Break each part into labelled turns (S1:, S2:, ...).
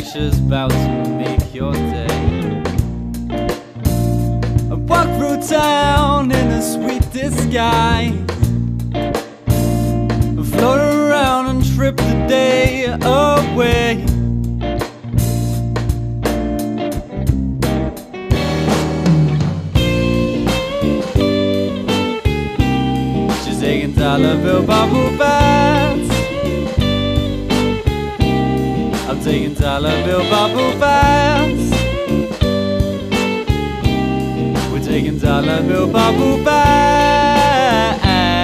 S1: Alicia's about to make your day. I walk through town in a sweet disguise, float around and trip the day away. She's taking dollar bill bubble baths. I'm taking dollar bill bubble baths. We're taking dollar bill bubble baths.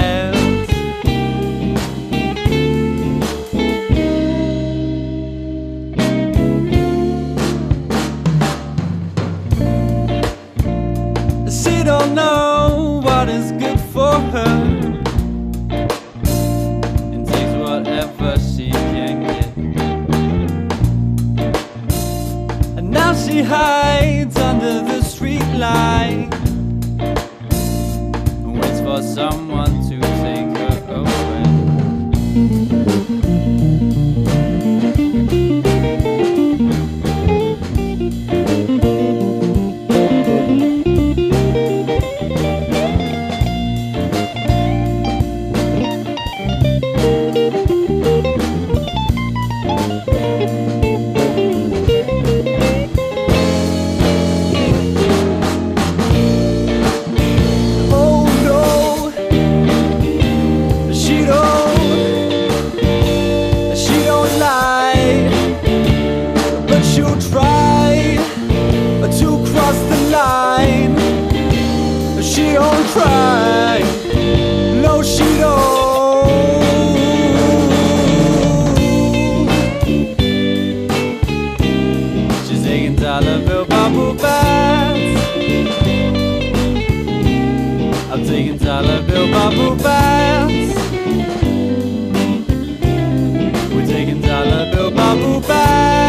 S1: She don't know what is good for her, and takes whatever she can get. And now she hides under the street light and waits for someone to take her away. She'll try to cross the line. She don't try, no she don't. She's taking dollar bill bubble baths. I'm taking dollar bill bubble baths. We're taking dollar bill bubble baths.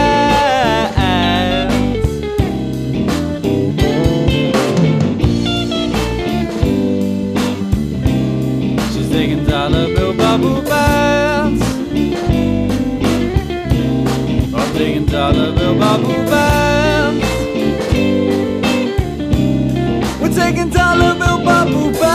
S1: Taking dollar bill bubble baths. I'm taking dollar bill bubble baths. We're taking dollar bill bubble baths.